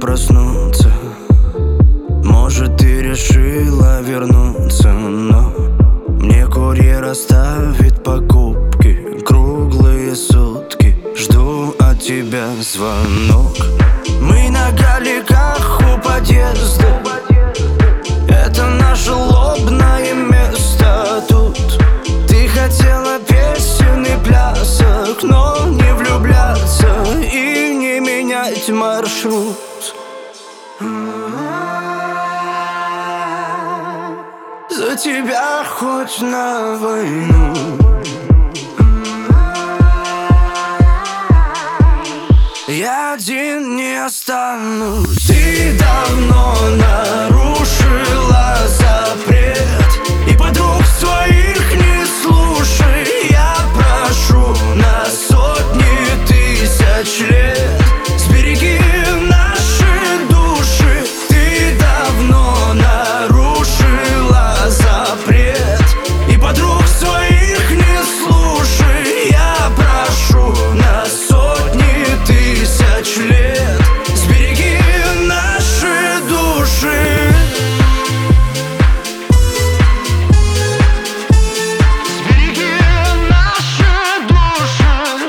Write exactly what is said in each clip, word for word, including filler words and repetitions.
проснуться. Может, ты решила вернуться, но мне курьер оставит покупки круглые сутки. Жду от тебя звонок. Мы на галиках у подъезда. Это наше лобное место тут. Ты хотела песен и плясок, но не влюбляться и не менять маршрут. За тебя хоть на войну. Я один не останусь. Ты давно нарушила запрет, и подруг своих не слушай. Я прошу на сотни тысяч лет, сбереги наши души. Ты давно нарушила запрет, и подруг своих не слушай. Я прошу на сотни тысяч лет, сбереги наши души. Сбереги наши души.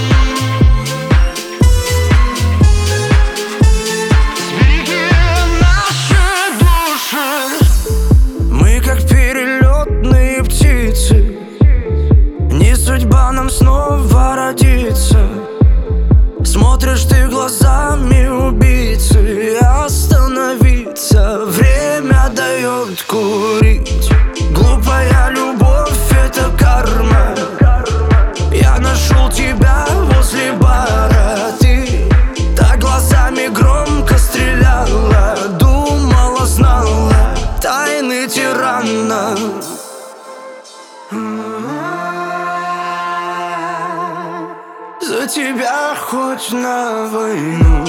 Сбереги наши души. Мы как перелетные птицы, не судьба нам снова родиться. Смотришь ты глазами убийцы, остановиться время дает курить. Глупая любовь — это карма. Я нашел тебя возле бара. Ты так глазами громко стреляла, думала, знала тайны тирана. За тебя хоть на войну.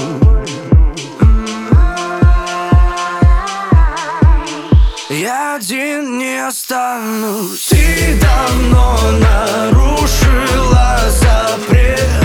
Я один не останусь. Ты давно нарушила запрет,